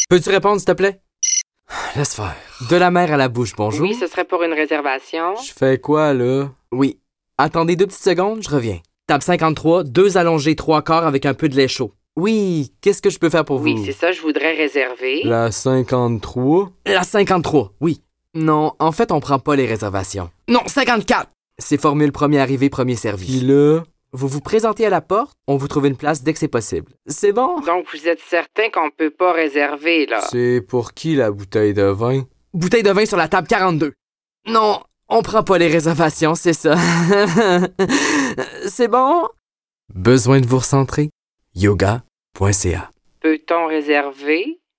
Peux-tu répondre, s'il te plaît? Laisse faire. De la mer à la bouche, bonjour. Oui, ce serait pour une réservation. Je fais quoi, là? Oui. Attendez 2 petites secondes, je reviens. Table 53, 2 allongés 3 quarts avec un peu de lait chaud. Oui, qu'est-ce que je peux faire pour vous? Oui, c'est ça, je voudrais réserver. La 53? La 53, oui. Non, en fait, on prend pas les réservations. Non, 54! C'est formule premier arrivé, premier servi. Puis là, vous vous présentez à la porte, on vous trouve une place dès que c'est possible. C'est bon? Donc, vous êtes certain qu'on peut pas réserver, là? C'est pour qui la bouteille de vin? Bouteille de vin sur la table 42. Non, on prend pas les réservations, c'est ça. C'est bon? Besoin de vous recentrer? Yoga.ca. Peut-on réserver?